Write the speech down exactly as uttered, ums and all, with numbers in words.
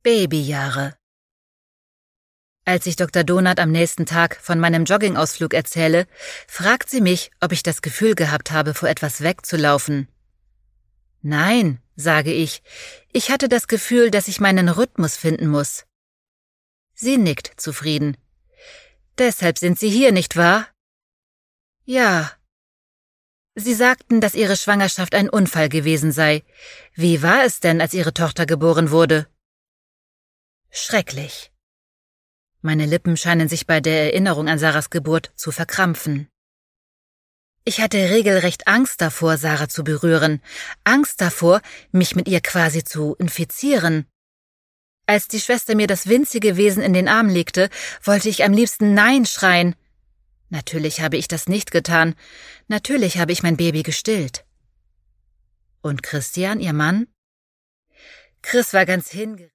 Babyjahre. Als ich Doktor Donath am nächsten Tag von meinem Joggingausflug erzähle, fragt sie mich, ob ich das Gefühl gehabt habe, vor etwas wegzulaufen. Nein, sage ich, ich hatte das Gefühl, dass ich meinen Rhythmus finden muss. Sie nickt zufrieden. Deshalb sind Sie hier, nicht wahr? Ja. Sie sagten, dass Ihre Schwangerschaft ein Unfall gewesen sei. Wie war es denn, als Ihre Tochter geboren wurde? Schrecklich. Meine Lippen scheinen sich bei der Erinnerung an Sarahs Geburt zu verkrampfen. Ich hatte regelrecht Angst davor, Sarah zu berühren, Angst davor, mich mit ihr quasi zu infizieren. Als die Schwester mir das winzige Wesen in den Arm legte, wollte ich am liebsten Nein schreien. Natürlich habe ich das nicht getan. Natürlich habe ich mein Baby gestillt. Und Christian, Ihr Mann? Chris war ganz hingerichtet.